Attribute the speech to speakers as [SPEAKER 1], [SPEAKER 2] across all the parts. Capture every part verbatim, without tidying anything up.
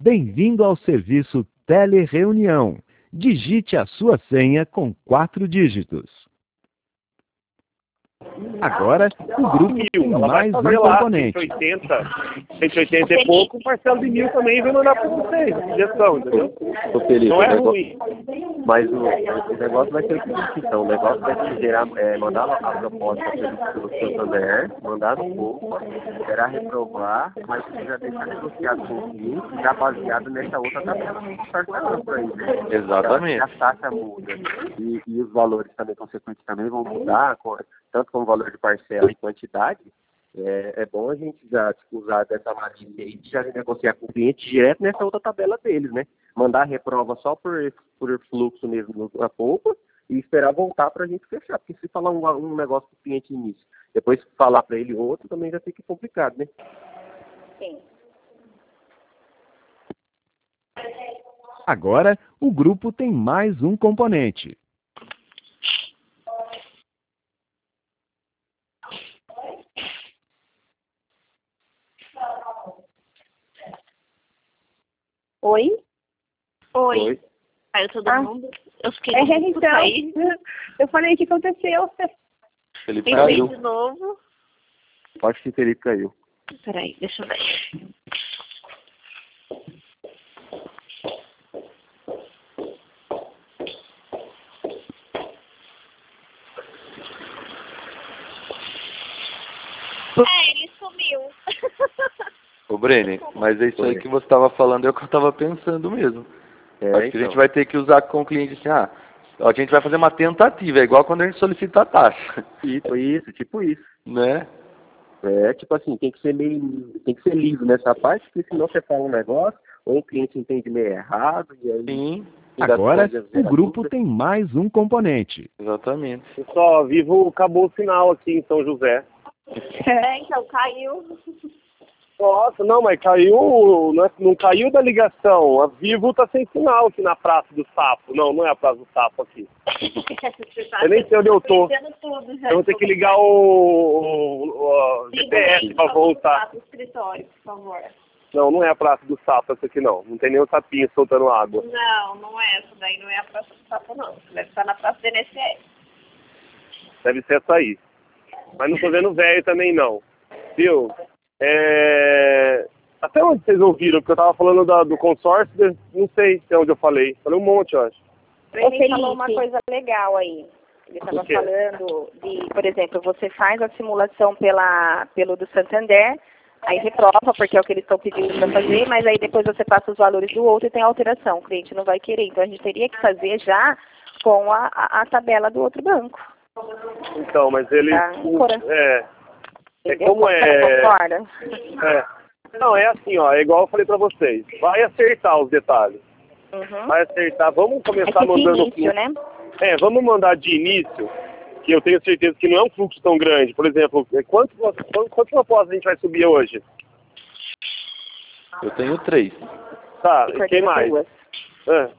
[SPEAKER 1] Bem-vindo ao serviço Telereunião. Digite a sua senha com quatro dígitos. Agora, o grupo tem mais um componente.
[SPEAKER 2] cento e oitenta, cento e oitenta e pouco, parcela de mil também vai mandar para vocês, sugestão, entendeu?
[SPEAKER 3] Tô feliz,
[SPEAKER 2] não é
[SPEAKER 3] negócio,
[SPEAKER 2] ruim.
[SPEAKER 3] Mas o, o negócio vai ser o seguinte, então, o negócio vai ser gerar, é, mandar a proposta pelo, pelo Santander, mandar no povo, esperar reprovar, mas já deixar negociado com o cliente, já baseado nessa outra tabela que está falando aí, né?
[SPEAKER 4] Exatamente.
[SPEAKER 3] A taxa muda e, e os valores também, consequentemente, também vão mudar, tanto como valor de parcela e quantidade. É, é bom a gente já tipo, usar dessa maneira aí, já negociar com o cliente direto nessa outra tabela deles, né? Mandar a reprova só por, por fluxo mesmo na polpa e esperar voltar para a gente fechar. Porque se falar um, um negócio para o cliente início, depois falar para ele outro, também já fica complicado, né?
[SPEAKER 5] Sim.
[SPEAKER 1] Agora, o grupo tem mais um componente.
[SPEAKER 5] Oi?
[SPEAKER 6] Oi.
[SPEAKER 3] Oi.
[SPEAKER 6] Aí todo
[SPEAKER 5] Ah.
[SPEAKER 6] mundo. Eu fiquei
[SPEAKER 5] É,
[SPEAKER 6] louca por
[SPEAKER 5] então,
[SPEAKER 6] sair.
[SPEAKER 5] eu falei, o que aconteceu?
[SPEAKER 4] Felipe
[SPEAKER 6] Entrei
[SPEAKER 4] caiu.
[SPEAKER 6] de novo.
[SPEAKER 3] Acho que o Felipe caiu.
[SPEAKER 6] Peraí, deixa eu ver. É, ele sumiu.
[SPEAKER 4] Ô, Brene, mas é isso aí que você estava falando, é o que eu estava pensando mesmo.
[SPEAKER 3] É,
[SPEAKER 4] Acho que
[SPEAKER 3] então.
[SPEAKER 4] a gente vai ter que usar com o cliente assim, ah, a gente vai fazer uma tentativa, é igual quando a gente solicita a taxa,
[SPEAKER 3] Tipo isso, tipo isso.
[SPEAKER 4] né?
[SPEAKER 3] É, tipo assim, tem que ser meio, tem que ser livre nessa parte, porque senão você fala um negócio, ou o cliente entende meio errado, e aí...
[SPEAKER 4] Sim,
[SPEAKER 1] Agora, o grupo tem mais um componente.
[SPEAKER 4] exatamente.
[SPEAKER 2] Pessoal, Vivo acabou o sinal aqui em São José.
[SPEAKER 6] É, então caiu.
[SPEAKER 2] Nossa, não, mas caiu, não, é, não caiu da ligação. A Vivo tá sem sinal aqui na Praça do Sapo. Não, não é a Praça do Sapo aqui. Eu nem sei onde eu tô.
[SPEAKER 6] Tudo, já.
[SPEAKER 2] Eu vou ter que ligar o, o, o G P S pra voltar.
[SPEAKER 6] No escritório, por favor.
[SPEAKER 2] Não, não é a Praça do Sapo essa aqui não. Não tem nenhum sapinho soltando água.
[SPEAKER 6] Não, não é essa daí, não é a Praça do Sapo, não. Deve estar na Praça do I N S S.
[SPEAKER 2] Deve ser essa aí. Mas não tô vendo velho também não. Viu? É... Até onde vocês ouviram? Porque eu tava falando da, do consórcio, não sei até onde eu falei. Falei um monte, eu acho.
[SPEAKER 5] Ele falou uma coisa legal aí. Ele estava
[SPEAKER 2] O quê?
[SPEAKER 5] falando de, por exemplo, você faz a simulação pela, pelo do Santander, aí reprova, porque é o que eles estão pedindo para fazer, mas aí depois você passa os valores do outro e tem alteração. O cliente não vai querer. Então a gente teria que fazer já com a, a, a tabela do outro banco.
[SPEAKER 2] Então, mas ele...
[SPEAKER 5] Tá, fora.
[SPEAKER 2] É... É
[SPEAKER 5] Entendeu?
[SPEAKER 2] como é...
[SPEAKER 5] Concorda?
[SPEAKER 2] é... Não, é assim, ó. É igual eu falei pra vocês. Vai acertar os detalhes.
[SPEAKER 5] Uhum.
[SPEAKER 2] Vai acertar. Vamos
[SPEAKER 5] É
[SPEAKER 2] começar
[SPEAKER 5] que de
[SPEAKER 2] mandando...
[SPEAKER 5] início, né?
[SPEAKER 2] É, vamos mandar de início, que eu tenho certeza que não é um fluxo tão grande. Por exemplo, quantos, quantos, quantos propostas a gente vai subir hoje?
[SPEAKER 4] Eu tenho três.
[SPEAKER 2] Tá,
[SPEAKER 5] Eu
[SPEAKER 2] e quem mais?
[SPEAKER 5] duas.
[SPEAKER 2] É,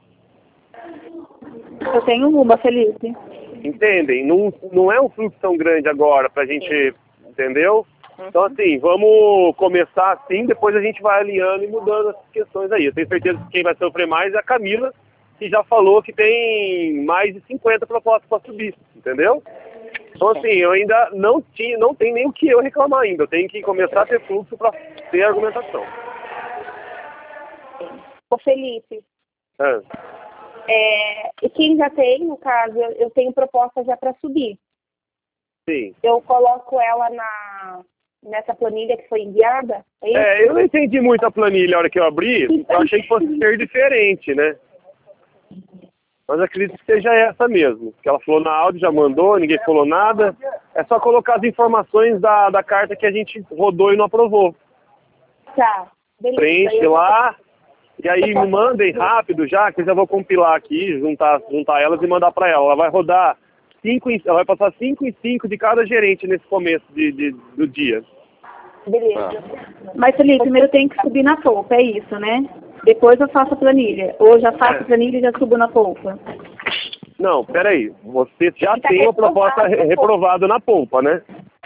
[SPEAKER 5] Eu tenho uma, Felipe.
[SPEAKER 2] entendem? Não, não é um fluxo tão grande agora pra gente, entendeu? Então, assim, vamos começar assim, depois a gente vai alinhando e mudando essas questões aí. Eu tenho certeza que quem vai sofrer mais é a Camila, que já falou que tem mais de cinquenta propostas para subir, entendeu? Então, assim, eu ainda não tinha, não tem nem o que eu reclamar ainda. Eu tenho que começar a ter fluxo para ter argumentação.
[SPEAKER 5] Ô, Felipe,
[SPEAKER 2] É.
[SPEAKER 5] é, e quem já tem, no caso, eu, eu tenho proposta já para subir.
[SPEAKER 2] Sim.
[SPEAKER 5] Eu coloco ela na, nessa planilha que foi enviada? É isso?
[SPEAKER 2] É, eu não entendi muito a planilha a hora que eu abri, eu achei que fosse ser diferente, né? Mas acredito que seja essa mesmo. Que ela falou na áudio, já mandou, ninguém falou nada. É só colocar as informações da, da carta que a gente rodou e não aprovou.
[SPEAKER 5] Tá, beleza.
[SPEAKER 2] Preenche
[SPEAKER 5] Eu-
[SPEAKER 2] lá, e aí me mandem rápido já, que eu já vou compilar aqui, juntar, juntar elas e mandar para ela. Ela vai rodar cinco, em- ela vai passar cinco em cinco de cada gerente nesse começo de, de, do dia.
[SPEAKER 5] Beleza.
[SPEAKER 7] Mas, Felipe, primeiro tem que subir na polpa, é isso, né? Depois eu faço a planilha. Ou eu já faço a planilha e já subo na polpa.
[SPEAKER 2] Não, peraí. Você já
[SPEAKER 5] Tá
[SPEAKER 2] tem uma proposta
[SPEAKER 5] reprovado
[SPEAKER 2] re-
[SPEAKER 5] na polpa.
[SPEAKER 2] reprovada na polpa, né?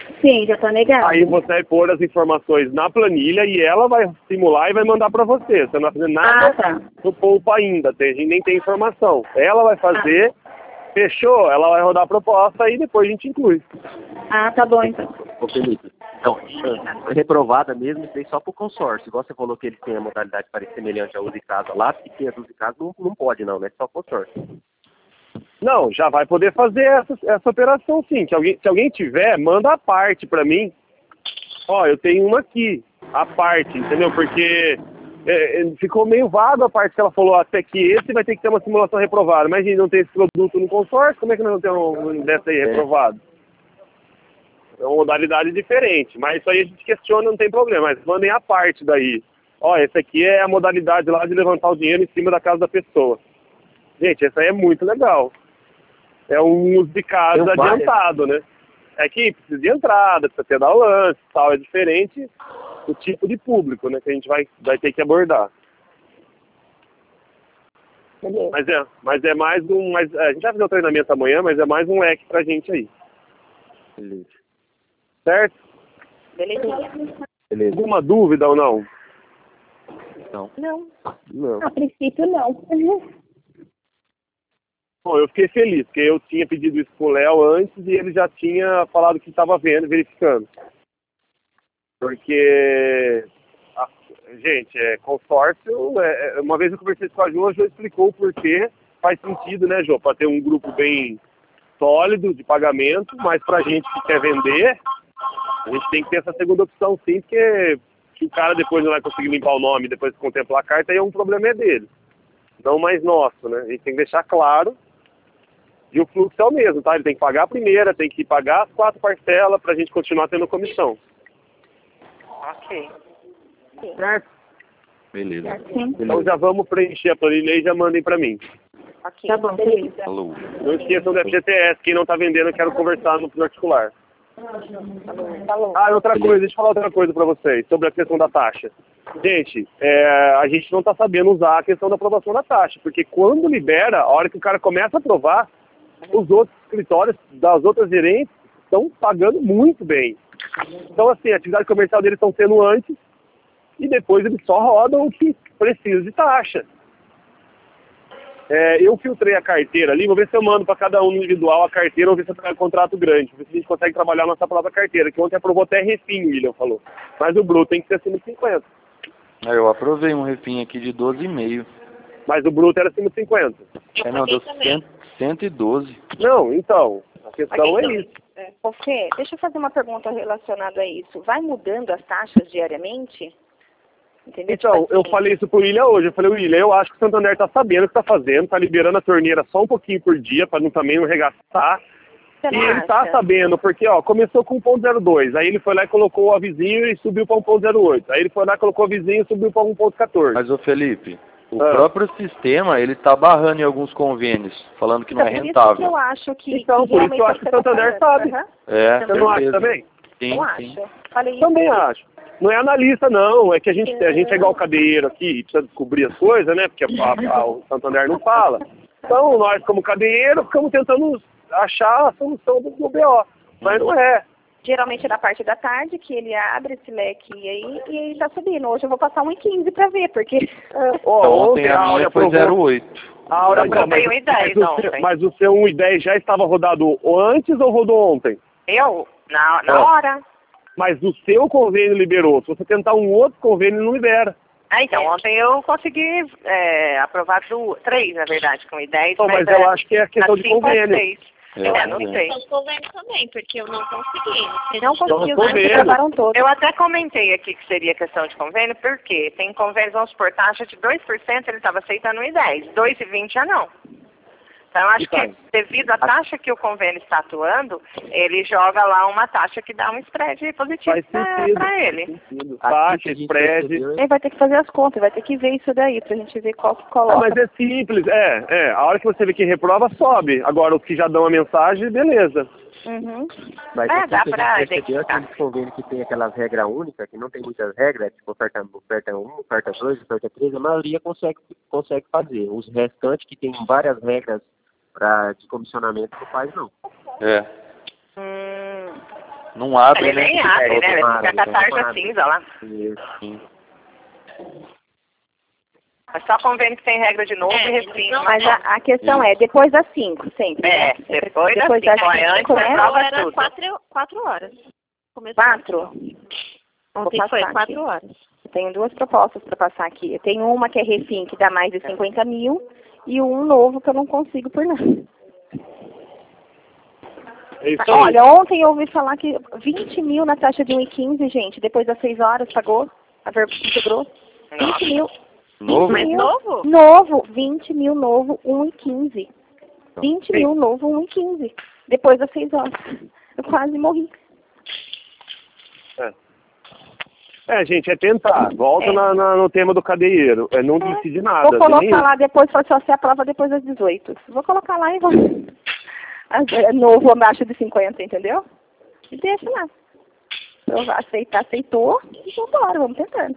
[SPEAKER 7] Sim, já tá negado.
[SPEAKER 2] Aí você vai pôr as informações na planilha e ela vai simular e vai mandar para você. Você não vai fazer nada
[SPEAKER 7] Ah, tá.
[SPEAKER 2] no Poupa ainda, a gente nem tem informação. Ela vai fazer, fechou, ela vai rodar a proposta e depois a gente inclui.
[SPEAKER 7] Ah, tá bom então.
[SPEAKER 3] Ô Felipe, então, reprovada mesmo, isso aí só pro consórcio. Igual você falou que eles têm a modalidade parecida semelhante a uso de casa lá, se tem a uso de casa, não, não pode não, né? Só consórcio.
[SPEAKER 2] Não, já vai poder fazer essa, essa operação sim. Se alguém, se alguém tiver, manda a parte para mim. Ó, eu tenho uma aqui, a parte, entendeu? Porque é, é, ficou meio vago a parte que ela falou, até que esse vai ter que ter uma simulação reprovada. Mas a gente não tem esse produto no consórcio, como é que nós não temos um dessa aí reprovado? É uma modalidade diferente, mas isso aí a gente questiona, não tem problema. Mas mandem a parte daí. Ó, essa aqui é a modalidade lá de levantar o dinheiro em cima da casa da pessoa. Gente, essa aí é muito legal. É um uso de casa adiantado, né? É que precisa de entrada, precisa ter dar lance e tal. É diferente do tipo de público, né? Que a gente vai, vai ter que abordar.
[SPEAKER 5] Beleza.
[SPEAKER 2] Mas é, mas é mais um... Mas, a gente vai fazer o treinamento amanhã, mas é mais um leque pra gente aí.
[SPEAKER 3] Beleza.
[SPEAKER 2] Certo?
[SPEAKER 5] Belezinha.
[SPEAKER 3] Beleza.
[SPEAKER 2] Alguma dúvida ou não?
[SPEAKER 3] Não.
[SPEAKER 5] Não.
[SPEAKER 2] Não.
[SPEAKER 7] A princípio, não.
[SPEAKER 2] Bom, eu fiquei feliz, porque eu tinha pedido isso pro Léo antes e ele já tinha falado que estava vendo, verificando. Porque, a, gente, é, consórcio, é, uma vez eu conversei com a Jo, a Jo explicou o porquê, faz sentido, né, Jo, para ter um grupo bem sólido de pagamento, mas pra gente que quer vender, a gente tem que ter essa segunda opção sim, porque se o cara depois não vai conseguir limpar o nome, depois de contemplar a carta, aí é um problema é dele, não mais nosso, né? A gente tem que deixar claro. E o fluxo é o mesmo, tá? Ele tem que pagar a primeira, tem que pagar as quatro parcelas pra gente continuar tendo comissão.
[SPEAKER 6] Ok.
[SPEAKER 2] Certo?
[SPEAKER 4] Beleza.
[SPEAKER 7] Sim.
[SPEAKER 2] Então já vamos preencher a planilha e já mandem pra mim.
[SPEAKER 6] Ok.
[SPEAKER 7] Tá bom, beleza.
[SPEAKER 4] Falou.
[SPEAKER 2] Não esqueçam do F G T S, quem não tá vendendo, eu quero conversar no particular.
[SPEAKER 6] Falou.
[SPEAKER 2] Ah, e outra coisa, deixa eu falar outra coisa pra vocês, sobre a questão da taxa. Gente, é, a gente não tá sabendo usar a questão da aprovação da taxa, porque quando libera, a hora que o cara começa a aprovar, os outros escritórios das outras gerentes estão pagando muito bem. Então, assim, a atividade comercial deles estão sendo antes e depois eles só rodam o que precisa de taxa. É, eu filtrei a carteira ali, vou ver se eu mando para cada um individual a carteira, ou ver se eu pego um contrato grande, vou ver se a gente consegue trabalhar a nossa própria carteira, que ontem aprovou até refim, o William falou. Mas o bruto tem que ser acima de cinquenta.
[SPEAKER 4] Aí eu aprovei um refim aqui de doze e meio.
[SPEAKER 2] Mas o bruto era acima de cinquenta.
[SPEAKER 4] É, não, deu cento e doze.
[SPEAKER 2] Não, então, a questão é isso.
[SPEAKER 5] Ô Fê, deixa eu fazer uma pergunta relacionada a isso. Vai mudando as taxas diariamente? Entendeu?
[SPEAKER 2] Então,
[SPEAKER 5] Tipo
[SPEAKER 2] eu
[SPEAKER 5] assim,
[SPEAKER 2] falei isso pro William hoje. Eu falei, William, eu acho que o Santander tá sabendo o que tá fazendo, tá liberando a torneira só um pouquinho por dia, para não também não regastar.
[SPEAKER 5] você
[SPEAKER 2] E
[SPEAKER 5] não
[SPEAKER 2] ele tá
[SPEAKER 5] acha?
[SPEAKER 2] sabendo, porque, ó, começou com um ponto zero dois, aí ele foi lá e colocou o avizinho e subiu para um ponto zero oito. Aí ele foi lá e colocou o avizinho e subiu para um ponto quatorze.
[SPEAKER 4] Mas, ô Felipe, o
[SPEAKER 2] Ah.
[SPEAKER 4] próprio sistema, ele tá barrando em alguns convênios, falando que não é
[SPEAKER 5] Então, por isso
[SPEAKER 4] rentável.
[SPEAKER 5] que eu acho que...
[SPEAKER 2] Então,
[SPEAKER 5] que
[SPEAKER 2] por isso que eu
[SPEAKER 5] realmente
[SPEAKER 2] acho que o
[SPEAKER 5] você tá
[SPEAKER 2] Santander
[SPEAKER 5] falando.
[SPEAKER 2] sabe.
[SPEAKER 5] Aham.
[SPEAKER 4] É,
[SPEAKER 2] Você não acha
[SPEAKER 4] certeza.
[SPEAKER 2] também?
[SPEAKER 4] Sim,
[SPEAKER 5] Eu
[SPEAKER 4] sim.
[SPEAKER 5] acho. Falei isso.
[SPEAKER 2] Também acho. Não é analista, não. É que a gente, a gente é igual cadeiro aqui e precisa descobrir as coisas, né? Porque a, a, o Santander não fala. Então, nós, como cadeiro, ficamos tentando achar a solução do, do B O. Mas não é.
[SPEAKER 5] Geralmente é da parte da tarde que ele abre esse leque aí e aí tá subindo. Hoje eu vou passar um e quinze pra ver, porque...
[SPEAKER 2] Ó,
[SPEAKER 4] Então, ontem a
[SPEAKER 2] Áurea
[SPEAKER 4] minha foi
[SPEAKER 2] aprovou-
[SPEAKER 4] zero vírgula oito.
[SPEAKER 2] A Áurea
[SPEAKER 6] Eu aprovei um e dez
[SPEAKER 2] mas, o seu,
[SPEAKER 6] ontem.
[SPEAKER 2] mas o seu um e dez já estava rodado antes ou rodou ontem?
[SPEAKER 6] Eu? Na, na
[SPEAKER 2] Ah.
[SPEAKER 6] hora.
[SPEAKER 2] Mas o seu convênio liberou. Se você tentar um outro convênio, não libera.
[SPEAKER 6] Ah, então, ontem eu consegui é, aprovar do, três, na verdade, com i dez,
[SPEAKER 2] Então, mas
[SPEAKER 6] é,
[SPEAKER 2] eu acho que é questão
[SPEAKER 6] na
[SPEAKER 2] de
[SPEAKER 6] cinco a
[SPEAKER 2] convênio.
[SPEAKER 6] seis.
[SPEAKER 4] É,
[SPEAKER 6] É, não
[SPEAKER 4] sim.
[SPEAKER 6] sei.
[SPEAKER 8] Os convênios também, porque eu não consegui.
[SPEAKER 5] Não conseguiu,
[SPEAKER 2] Então, tô
[SPEAKER 5] não,
[SPEAKER 2] vendo.
[SPEAKER 5] aprovaram todos.
[SPEAKER 6] Eu até comentei aqui que seria questão de convênio, porque tem convênios, vamos supor, taxa de dois por cento, ele estava aceitando um i dez, dois e vinte já não. Então, eu acho
[SPEAKER 2] Então.
[SPEAKER 6] que devido à taxa que o convênio está atuando, ele joga lá uma taxa que dá um spread positivo
[SPEAKER 2] Faz sentido.
[SPEAKER 6] para ele.
[SPEAKER 2] Faz sentido.
[SPEAKER 3] Aqui que
[SPEAKER 2] Taxa,
[SPEAKER 3] a gente
[SPEAKER 2] spread.
[SPEAKER 3] percebeu,
[SPEAKER 5] Ele vai ter que fazer as contas, vai ter que ver isso daí pra gente ver qual que
[SPEAKER 2] Ah,
[SPEAKER 5] coloca.
[SPEAKER 2] mas é simples, é, é. A hora que você vê que reprova, sobe. Agora, os que já dão a mensagem, beleza.
[SPEAKER 5] Uhum.
[SPEAKER 3] Mas
[SPEAKER 6] É,
[SPEAKER 3] aqui
[SPEAKER 6] dá
[SPEAKER 3] que a
[SPEAKER 6] pra
[SPEAKER 3] gente percebeu
[SPEAKER 6] identificar.
[SPEAKER 3] aqueles convênios que tem aquelas regras únicas, que não tem muitas regras, tipo oferta, oferta um, oferta dois, oferta três, a maioria consegue, consegue fazer. Os restantes que tem várias regras pra, de comissionamento não faz não.
[SPEAKER 4] É.
[SPEAKER 6] Hum,
[SPEAKER 4] Não abre,
[SPEAKER 6] Ele
[SPEAKER 4] né?
[SPEAKER 6] nem abre, né? Ele
[SPEAKER 3] Não
[SPEAKER 6] fica
[SPEAKER 3] abre,
[SPEAKER 6] com a
[SPEAKER 3] não
[SPEAKER 6] tarja
[SPEAKER 3] abre.
[SPEAKER 6] cinza lá.
[SPEAKER 3] Isso.
[SPEAKER 6] É só convênio que tem regra de novo
[SPEAKER 8] É,
[SPEAKER 6] e refim.
[SPEAKER 8] não-
[SPEAKER 5] Mas a, a questão é, depois das cinco, sempre.
[SPEAKER 6] É,
[SPEAKER 5] né? Sempre-
[SPEAKER 6] depois,
[SPEAKER 5] depois
[SPEAKER 6] das
[SPEAKER 5] das
[SPEAKER 6] cinco. É, antes
[SPEAKER 5] cinco, né?
[SPEAKER 6] da prova
[SPEAKER 8] Era
[SPEAKER 6] tudo.
[SPEAKER 8] quatro, quatro horas. Começou
[SPEAKER 5] Quatro?
[SPEAKER 8] Ontem
[SPEAKER 5] Vou
[SPEAKER 8] foi
[SPEAKER 5] passar
[SPEAKER 8] quatro
[SPEAKER 5] aqui.
[SPEAKER 8] horas.
[SPEAKER 5] Eu tenho duas propostas para passar aqui. Eu tenho uma que é refim, que dá mais de cinquenta mil, e um novo que eu não consigo por nada.
[SPEAKER 2] É isso aí.
[SPEAKER 5] Olha, ontem eu ouvi falar que vinte mil na taxa de um e quinze, gente. Depois das seis horas, pagou? A verba integrou? vinte mil.
[SPEAKER 4] Novo?
[SPEAKER 8] Mas
[SPEAKER 5] mil.
[SPEAKER 8] novo?
[SPEAKER 5] Novo, vinte mil novo, um e quinze. vinte mil novo, um e quinze. Depois das seis horas. Eu quase morri.
[SPEAKER 2] É. É, gente, é tentar. Volta
[SPEAKER 5] É.
[SPEAKER 2] na, na- no tema do cadeieiro. É não desistir de nada.
[SPEAKER 5] Vou colocar
[SPEAKER 2] nem-
[SPEAKER 5] lá depois, foi só ser a prova depois das dezoito. Vou colocar lá e vou. É novo abaixo de cinquenta, entendeu? E deixa lá. Eu aceitar, aceitou. E vambora, vamos tentando.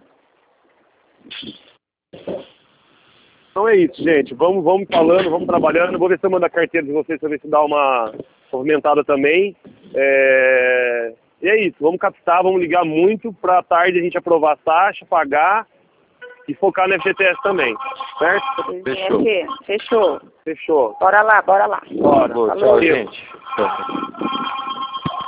[SPEAKER 2] Então é isso, gente. Vamos, vamos falando, vamos trabalhando. Vou ver se eu mando a carteira de vocês para ver se dá uma movimentada também. É... E é isso. Vamos captar, vamos ligar muito para tarde a gente aprovar a taxa, pagar e focar no F G T S também. Certo?
[SPEAKER 4] Fechou.
[SPEAKER 5] Aqui, fechou.
[SPEAKER 2] Fechou.
[SPEAKER 5] Bora lá, bora lá.
[SPEAKER 2] Bora.
[SPEAKER 4] Boa,
[SPEAKER 5] Falou.
[SPEAKER 4] tchau,
[SPEAKER 2] Valeu.
[SPEAKER 4] gente. Tchau.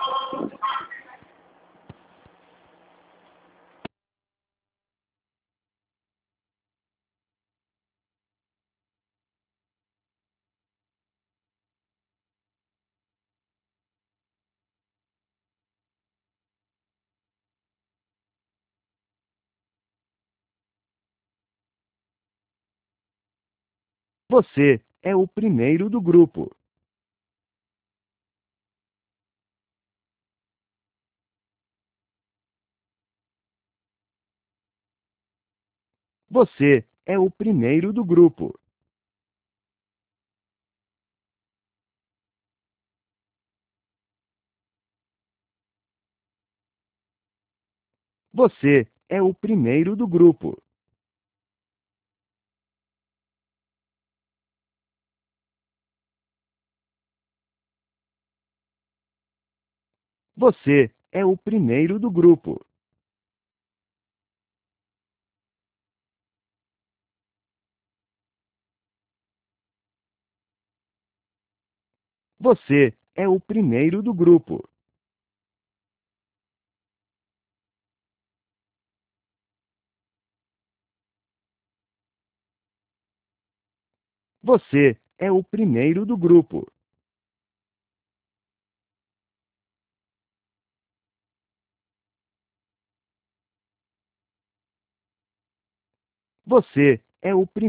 [SPEAKER 1] Você é o primeiro do grupo. Você é o primeiro do grupo. Você é o primeiro do grupo. Você é o primeiro do grupo. Você é o primeiro do grupo. Você é o primeiro do grupo. Você é o primeiro.